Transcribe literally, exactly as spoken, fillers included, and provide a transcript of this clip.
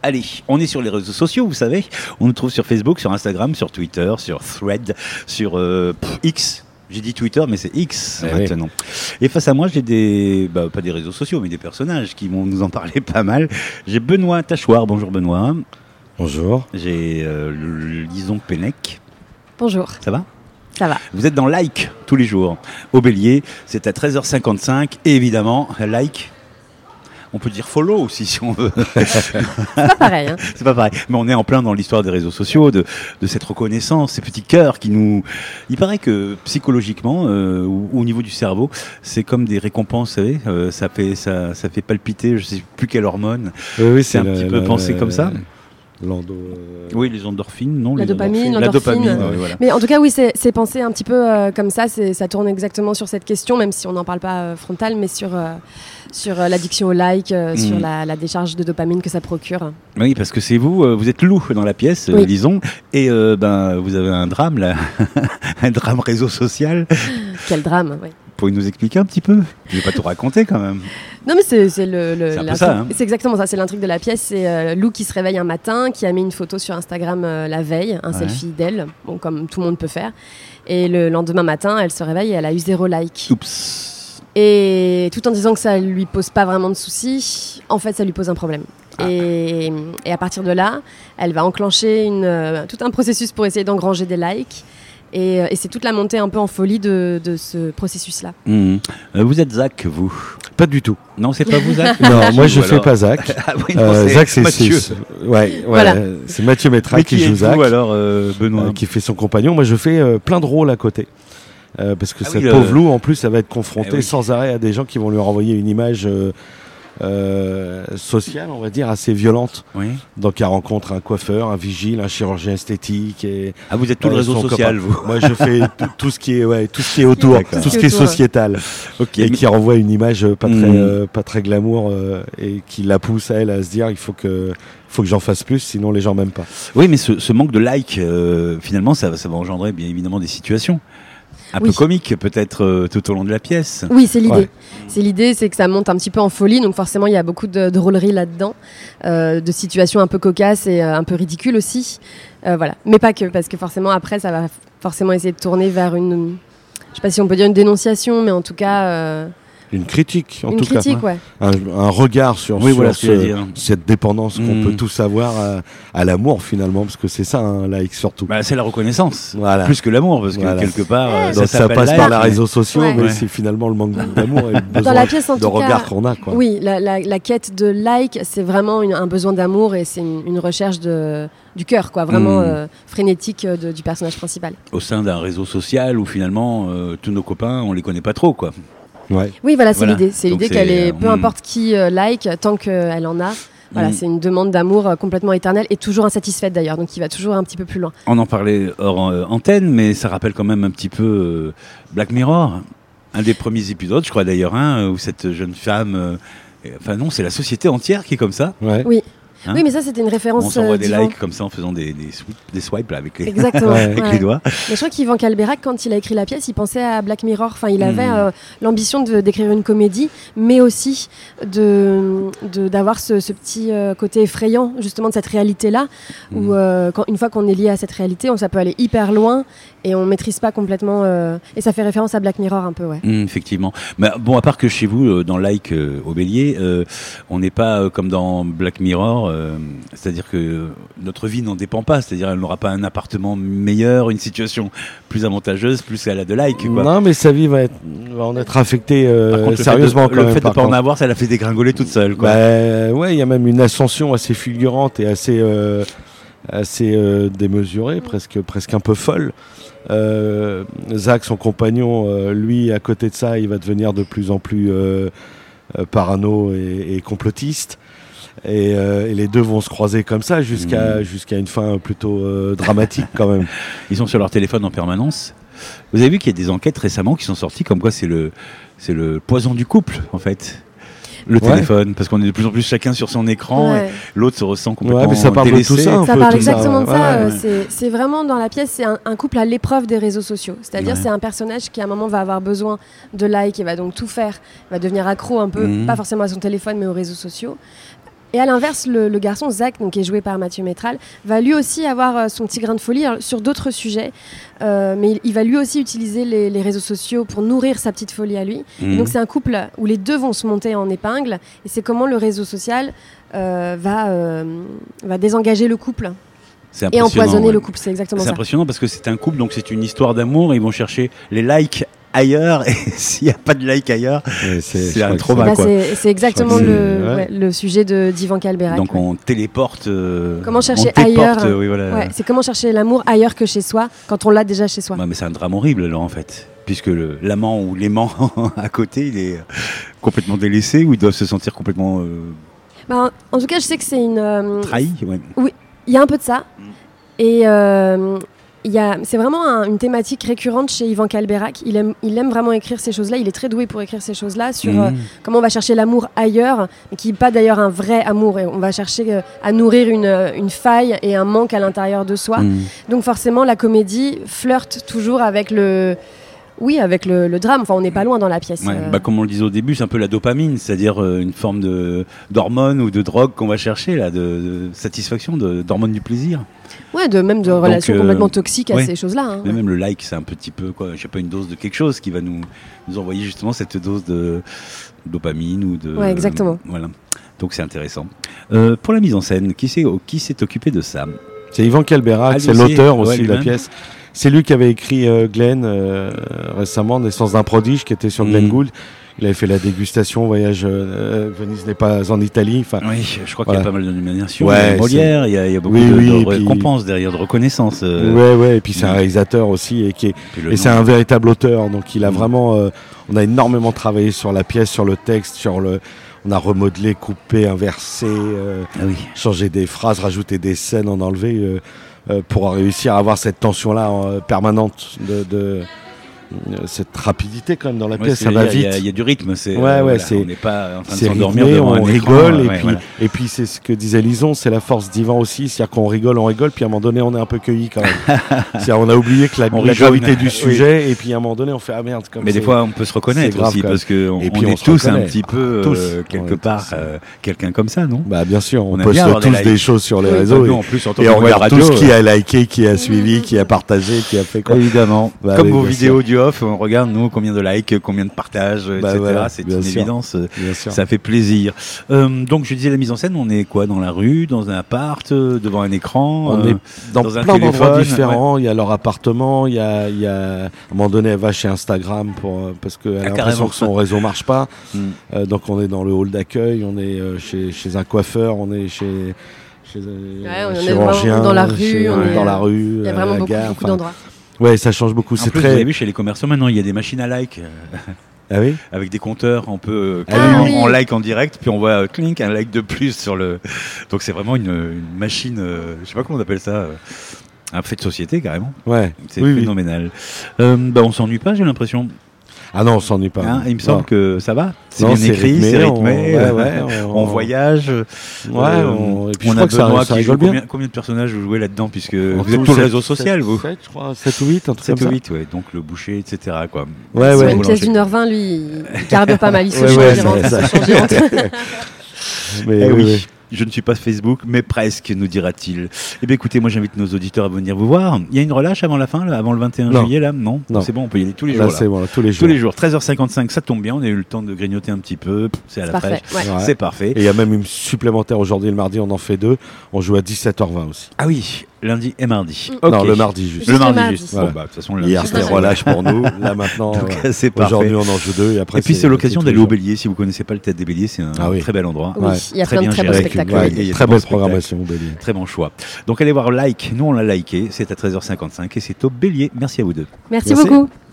Allez, on est sur les réseaux sociaux, vous savez. On nous trouve sur Facebook, sur Instagram, sur Twitter, sur Thread, sur euh, pff, X. J'ai dit Twitter, mais c'est X eh maintenant. Oui. Et face à moi, j'ai des, bah, pas des réseaux sociaux, mais des personnages qui vont nous en parler pas mal. J'ai Benoît Tachoir. Bonjour Benoît. Bonjour. J'ai euh, Lison Pennec. Bonjour. Ça va ? Ça va. Vous êtes dans Like tous les jours. Au Bélier, c'est à treize heures cinquante-cinq. Et évidemment, Like. On peut dire follow aussi si on veut. C'est pas pareil. Hein. C'est pas pareil. Mais on est en plein dans l'histoire des réseaux sociaux, de, de cette reconnaissance, ces petits cœurs qui nous... Il paraît que psychologiquement, euh, ou, ou au niveau du cerveau, c'est comme des récompenses, vous savez. Euh, ça, fait, ça, ça fait palpiter, je sais plus quelle hormone. Oui, oui, c'est, c'est un le, petit le, peu pensé le, comme ça. L'endo... Euh... Oui, les endorphines, non La les dopamine, endorphines. l'endorphine. La dopamine, ouais, voilà. Mais en tout cas, oui, c'est, c'est pensé un petit peu euh, comme ça. C'est, ça tourne exactement sur cette question, même si on n'en parle pas euh, frontal, mais sur, euh, sur euh, l'addiction au like, euh, mmh. sur la, la décharge de dopamine que ça procure. Oui, parce que c'est vous, euh, vous êtes loup dans la pièce, oui. euh, disons, et euh, ben, vous avez un drame, là, un drame réseau social. Quel drame, oui. Vous pouvez nous expliquer un petit peu ? Je ne vais pas tout raconter quand même. Non, mais c'est, c'est, le, le, c'est, un peu ça, hein. c'est exactement ça, c'est l'intrigue de la pièce. C'est euh, Lou qui se réveille un matin, qui a mis une photo sur Instagram euh, la veille, un ouais. selfie d'elle, bon, comme tout le monde peut faire. Et le lendemain matin, elle se réveille et elle a eu zéro like. Oups. Et tout en disant que ça ne lui pose pas vraiment de soucis, en fait, ça lui pose un problème. Ah. Et, et à partir de là, elle va enclencher une, euh, tout un processus pour essayer d'engranger des likes. Et, et c'est toute la montée un peu en folie de, de ce processus-là. Mmh. Euh, vous êtes Zach, vous ? Pas du tout. Non, c'est pas vous, Zach ? Non, moi je ne fais pas Zach. Ah, oui, non, euh, c'est Zach, c'est Mathieu. C'est, ouais, ouais, voilà. C'est Mathieu Métrac qui, qui joue Zach. Vous, alors, euh, Benoît euh, qui fait son compagnon. Moi, je fais euh, plein de rôles à côté. Euh, parce que ah cette oui, pauvre le... Lou, en plus, elle va être confrontée eh oui. sans arrêt à des gens qui vont lui renvoyer une image euh, euh, sociale, on va dire, assez violente. Oui. Donc, elle rencontre un coiffeur, un vigile, un chirurgien esthétique. Et, ah, vous êtes tout euh, le réseau social, copain. vous. Moi, je fais tout, tout ce qui est, ouais, tout ce qui est autour, D'accord. tout ce qui est sociétal, okay, et mais... qui renvoie une image pas très, mmh. euh, pas très glamour euh, et qui la pousse à elle à se dire, il faut que. faut que j'en fasse plus, sinon les gens m'aiment pas. Oui, mais ce, ce manque de like, euh, finalement, ça, ça va engendrer bien évidemment des situations un oui. peu comiques, peut-être euh, tout au long de la pièce. Oui, c'est l'idée. Ouais. C'est l'idée, c'est que ça monte un petit peu en folie, donc forcément il y a beaucoup de drôleries là-dedans, euh, de situations un peu cocasses et euh, un peu ridicules aussi. Euh, voilà, mais pas que, parce que forcément après ça va forcément essayer de tourner vers une, je sais pas si on peut dire une dénonciation, mais en tout cas. Euh, Une critique, en une tout critique, cas. Ouais. Un, un regard sur, oui, sur voilà, ce, cette dépendance mmh. qu'on peut tous avoir à, à l'amour, finalement, parce que c'est ça, un like, surtout. Bah, c'est la reconnaissance, voilà. plus que l'amour, parce que voilà. quelque part, ouais. ça, Donc, ça passe like, par les réseaux sociaux, ouais. mais ouais. c'est finalement le manque d'amour et le besoin Dans la pièce, en de tout regard cas, qu'on a. Quoi. Oui, la, la, la quête de like, c'est vraiment une, un besoin d'amour et c'est une, une recherche de... du cœur, quoi, vraiment mmh. euh, frénétique de, du personnage principal. Au sein d'un réseau social où finalement, euh, tous nos copains, on les connaît pas trop, quoi. Ouais. Oui, voilà, c'est voilà. l'idée. C'est Donc l'idée c'est, qu'elle est, euh, peu importe qui euh, like, tant qu'elle en a. Voilà, mmh. c'est une demande d'amour euh, complètement éternelle et toujours insatisfaite d'ailleurs, donc il va toujours un petit peu plus loin. On en parlait hors euh, antenne, mais ça rappelle quand même un petit peu euh, Black Mirror, un des premiers épisodes, je crois d'ailleurs, hein, où cette jeune femme, euh, enfin non, c'est la société entière qui est comme ça. Ouais. Oui. Hein oui, mais ça, c'était une référence. On s'envoie euh, des d'Yvan. likes comme ça en faisant des, des, sweep, des swipes là, avec, les, Exactement, avec ouais. les doigts. Mais je crois qu'Yvan Calberac, quand il a écrit la pièce, il pensait à Black Mirror. Enfin, il avait mmh. euh, l'ambition de, d'écrire une comédie, mais aussi de, de, d'avoir ce, ce petit euh, côté effrayant, justement, de cette réalité-là, mmh. où euh, quand, une fois qu'on est lié à cette réalité, on, ça peut aller hyper loin et on ne maîtrise pas complètement. Euh, et ça fait référence à Black Mirror un peu, ouais. Mmh, effectivement. Mais bon, à part que chez vous, euh, dans Like euh, au Bélier, euh, on n'est pas euh, comme dans Black Mirror, euh, c'est-à-dire que notre vie n'en dépend pas, c'est-à-dire elle n'aura pas un appartement meilleur, une situation plus avantageuse, plus elle a de like. Quoi. Non, mais sa vie va, être, va en être affectée euh, par contre, sérieusement. Le fait de, quand le même, fait de ne pas contre. en avoir, ça l'a fait dégringoler toute seule. Quoi. Bah, ouais, il y a même une ascension assez fulgurante et assez, euh, assez euh, démesurée, presque, presque un peu folle. Euh, Zach, son compagnon, euh, lui, à côté de ça, il va devenir de plus en plus euh, euh, parano et, et complotiste. Et, euh, et les deux vont se croiser comme ça jusqu'à, mmh. jusqu'à une fin plutôt euh, dramatique quand même. Ils sont sur leur téléphone en permanence. Vous avez vu qu'il y a des enquêtes récemment qui sont sorties comme quoi c'est le, c'est le poison du couple en fait. Le ouais. téléphone, parce qu'on est de plus en plus chacun sur son écran ouais. et l'autre se ressent complètement ouais, mais ça parle délaissé. De tout ça, ça peu, parle tout exactement ça, de ça. ouais, euh, ouais. C'est, c'est vraiment dans la pièce, c'est un, un couple à l'épreuve des réseaux sociaux. C'est-à-dire ouais. c'est un personnage qui à un moment va avoir besoin de likes et va donc tout faire, va devenir accro un peu, mmh. pas forcément à son téléphone mais aux réseaux sociaux. Et à l'inverse, le, le garçon, Zach, donc, qui est joué par Mathieu Métral, va lui aussi avoir euh, son petit grain de folie alors, sur d'autres sujets. Euh, mais il, il va lui aussi utiliser les, les réseaux sociaux pour nourrir sa petite folie à lui. Mmh. Et donc c'est un couple où les deux vont se monter en épingle. Et c'est comment le réseau social euh, va, euh, va désengager le couple. C'est Et empoisonner ouais. le couple, c'est exactement C'est ça. impressionnant parce que c'est un couple, donc c'est une histoire d'amour. Ils vont chercher les likes ailleurs, et s'il n'y a pas de like ailleurs, Ouais, c'est, je un crois que trauma. Bah, quoi. c'est, c'est exactement Je crois que le, c'est- ouais. ouais, le sujet de, d'Ivan Kalberak. Donc ouais. on téléporte. euh, Comment chercher on téléporte, ailleurs euh, oui, voilà. Ouais, c'est comment chercher l'amour ailleurs que chez soi, quand on l'a déjà chez soi. Ouais, mais c'est un drame horrible alors en fait, puisque le, l'amant ou l'aimant à côté, il est complètement délaissé ou ils doivent se sentir complètement euh, Bah, en tout cas, je sais que c'est une. euh, trahis. Ouais. Il y a un peu de ça. Mm. Et euh, il y a, c'est vraiment un- une thématique récurrente chez Ivan Kalberak. Il aime, il aime vraiment écrire ces choses-là. Il est très doué pour écrire ces choses-là sur Mmh. euh, comment on va chercher l'amour ailleurs, mais qui n'est pas d'ailleurs un vrai amour. Et on va chercher euh, à nourrir une, euh, une faille et un manque à l'intérieur de soi. Mmh. Donc forcément, la comédie flirte toujours avec le... Oui, avec le, le drame. Enfin, on n'est pas loin dans la pièce. Ouais, euh. bah, comme on le disait au début, c'est un peu la dopamine, c'est-à-dire euh, une forme de, d'hormone ou de drogue qu'on va chercher, là, de, de satisfaction, de, d'hormone du plaisir. Ouais, de, même de Donc, relations euh, complètement toxiques à ouais. ces choses-là. hein. Mais même le like, c'est un petit peu, quoi, je sais pas, une dose de quelque chose qui va nous, nous envoyer justement cette dose de dopamine ou de. Ouais, exactement. euh, voilà. Donc c'est intéressant. Euh, pour la mise en scène, qui s'est, qui s'est occupé de ça? C'est Ivan Kalberak, Ah, c'est lui aussi, l'auteur ouais, aussi de la lui-même. pièce. C'est lui qui avait écrit euh, Glenn euh, récemment, Naissance d'un prodige, qui était sur Mhm. Glenn Gould. Il avait fait la dégustation, Voyage, euh, Venise n'est pas en Italie. Enfin, Oui, je crois Voilà. qu'il y a pas mal de nominations. Ouais, il y a Molière, il y, a, il y a beaucoup Oui, de, oui, de et puis- récompenses derrière, de reconnaissance. euh, ouais, ouais. Et puis c'est un Mhm. réalisateur aussi, et qui est, puis le et c'est nom. un véritable auteur. Donc il a Mhm. vraiment, euh, on a énormément travaillé sur la pièce, sur le texte, sur le, on a remodelé, coupé, inversé, euh, Ah oui. changé des phrases, rajouté des scènes, en enlevé euh, euh, pour réussir à avoir cette tension-là euh, permanente de, de euh, cette rapidité quand même dans la Ouais, pièce. c'est- Ça il y a- va Il y, vite. a- il y a du rythme. C'est, Ouais, euh, ouais, voilà, c'est- on n'est pas en train de C'est s'endormir rythmé, devant on un écran, rigole, euh, et ouais, puis voilà. et puis c'est ce que disait Lison, c'est la force d'Ivan aussi, c'est-à-dire qu'on rigole, on rigole, puis à un moment donné on est un peu cueilli quand même. C'est-à-dire on a oublié que la, On la rit jaune. gravité du Oui. sujet, et puis à un moment donné on fait ah merde. Comme Mais des c'est- fois, on peut se reconnaître c'est grave, aussi quand parce que on, Et puis, on on est se tous un reconnaît. petit peu Tous. euh, quelque On est part tous. euh, quelqu'un comme ça, non? Bah bien sûr, on, On aime poste bien avoir des tous likes. des choses sur les Oui, réseaux, nous, et, en plus, en tant et que on web regarde radio, tous qui euh, a liké, qui a suivi, qui a partagé, qui a fait quoi. évidemment. Bah Comme oui, vos bien vidéos du off, on regarde nous combien de likes, combien de partages, Bah et cetera. voilà, C'est bien une sûr. évidence. euh, Bien sûr. Ça fait plaisir. Euh, donc, je disais la mise en scène, on est quoi, dans la rue, dans un appart, euh, devant un écran? On euh, est dans, dans un plein d'endroits téléphone, différents. Il y a leur appartement, il y a, il y a à un moment donné elle va chez Instagram pour euh, parce qu'elle a Ah, l'impression carrément. que son réseau marche pas. hmm. Euh, donc on est dans le hall d'accueil, on est euh, chez, chez un coiffeur, on est chez chez un on est chirurgien, vraiment dans la rue, chez- on euh, est, dans euh, la rue, Il y a à vraiment la beaucoup, gare, beaucoup enfin, d'endroits. Ouais, ça change beaucoup. En C'est plus, très. vous avez vu, chez les commerçants, maintenant, il y a des machines à like. euh, Ah oui. avec des compteurs, on peut euh, Ah carrément, oui. on like en direct, puis on voit euh, clink, un like de plus sur le. Donc c'est vraiment une, une machine, euh, je sais pas comment on appelle ça, euh, un fait de société carrément. Ouais. C'est Oui, oui. phénoménal. Euh, bah, on s'ennuie pas, j'ai l'impression. Ah non, on s'ennuie pas. Hein, il me semble Non. que ça va. C'est Non, bien écrit, rythmé, c'est on- rythmé. ouais, euh, ouais, on, on- voyage. Ouais, Euh, on- et puis on je a crois que ça- Benoît ça qui joue rigole bien. combien, combien de personnages vous jouez là-dedans, puisque En vous êtes tout, tout le sept- réseau social, sept- vous. sept, je crois, sept ou huit, un truc sept comme ou ça. huit, ouais. Donc le boucher, et cetera. Quoi. Ouais, Sur ouais. une Boulanger. pièce d'une heure vingt, lui, il il carbure pas mal. Il se Ouais, change, ouais, il ça- rentre, il ça- se change, il rentre. Mais Eh oui, oui, oui. je ne suis pas Facebook, mais presque, nous dira-t-il. Eh bien, écoutez, moi, j'invite nos auditeurs à venir vous voir. Il y a une relâche avant la fin, là, avant le vingt et un Non. juillet, là? Non, Non. C'est bon, on peut y aller tous les Là, jours. là. c'est bon, là, tous les jours. Tous les jours, treize heures cinquante-cinq, ça tombe bien, on a eu le temps de grignoter un petit peu, pff, c'est à C'est la parfait. fraîche. Ouais. Ouais. C'est parfait. Et il y a même une supplémentaire aujourd'hui, le mardi, on en fait deux. On joue à dix-sept heures vingt aussi. Ah oui, lundi et mardi. Mm. Ok. Non, le mardi juste. Juste Le le mardi, mardi. juste. Voilà. Bon, bah, de toute façon, le lundi, Hier, c'est c'était pareil. relâche pour nous. Là, maintenant, Donc, ouais. c'est parfait. Aujourd'hui, on en joue deux. Et, après, Et puis, c'est l'occasion tous d'aller les au jours. Bélier. Si vous connaissez pas le Tête des Béliers, c'est un Ah oui. très bel endroit. Oui, Ouais. il y a Très plein de bien très beaux géré, Avec une- spectacles. ouais, Et il y a une des très bons belle spectacles. programmation au Bélier. Très bon choix. Donc, allez voir Like. Nous, on l'a liké. C'est à treize heures cinquante-cinq et c'est au Bélier. Merci à vous deux. Merci Merci. beaucoup.